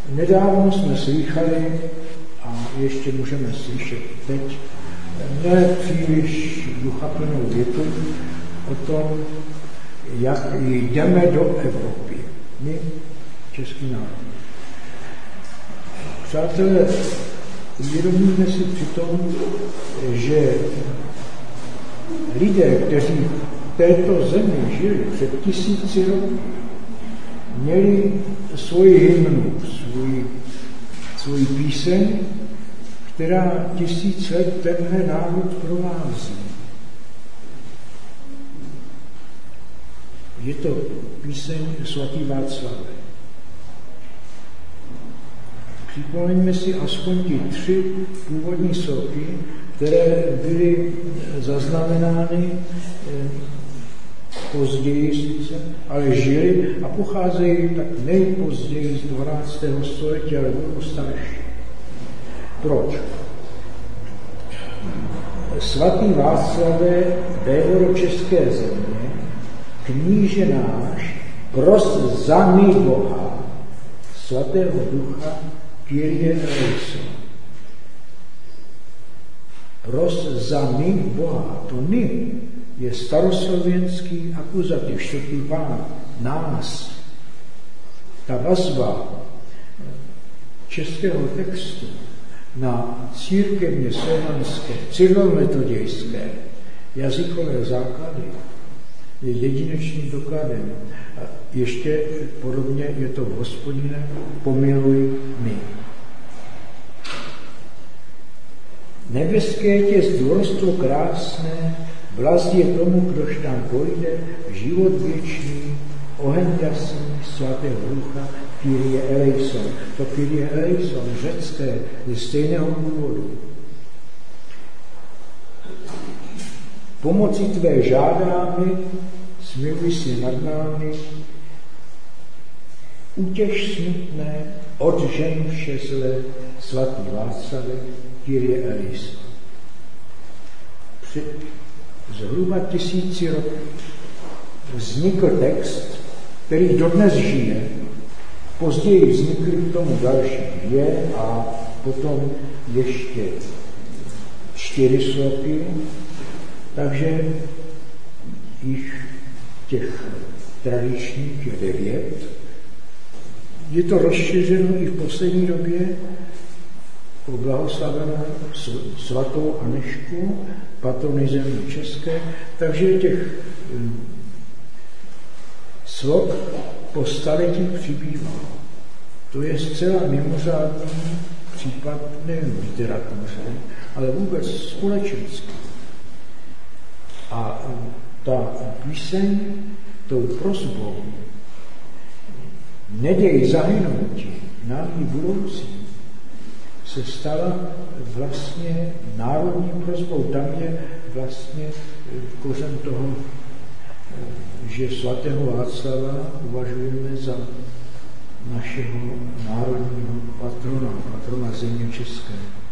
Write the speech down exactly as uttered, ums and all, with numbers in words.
Nedávno jsme slýchali, a ještě můžeme slyšet teď, ne příliš duchaplnou větu o tom, jak jdeme do Evropy. My, český národ. Přátelé, uvědomíme si přitom, že lidé, kteří v této zemi žili před tisíci roky, měli svoji hymnu, svůj, svůj píseň, která tisíc let tenhle národ provází. Je to píseň svatý Václavé. Připomeňme si aspoň ty tři původní sloky, které byly zaznamenány později sice, ale žili a pocházejí tak nejpozději z dvanáctého století, ale budou starší. Proč? Svatý Václavé, vévodo české země, kníže náš, pros za my Boha, svatého ducha, Kyrie eleison. Pros za my Boha. To my je staroslovenský akuzativ, čtvrtý pán, nás. Ta vazba českého textu na církevně slovanské, cyrilometodějské jazykové základy je jedinečným dokladem. A ještě podobně je to v Hospodine, pomiluj my. Nebeské tě zdvorstvo krásné, vlast je tomu, kdož tam pojde, život věčný, oheň jasný, svatého ducha, Kyrie eleison. To Kyrie eleison, řecké, je stejného původu. Pomocí tvé žádáme, smiluj si nad námi, utěš smutné, odžen vše zlé, svatý Václavé, Kyrie eleison. Před zhruba tisíci roky vznikl text, který dodnes žije, později vznikly k tomu další dvě a potom ještě čtyři sloky, takže již těch tradičních je devět. Je to rozšířeno i v poslední době po blahoslavenou svatou Anežku, patrony země české, takže těch slov po staletí přibývá. To je zcela mimořádný případ nejen v literatuře, ale vůbec společenský. A ta píseň tou prosbou neděj zahynutí námi budoucí se stala vlastně národní prosbou. Tam je vlastně kořen toho, že svatého Václava uvažujeme za našeho národního patrona, patrona země české.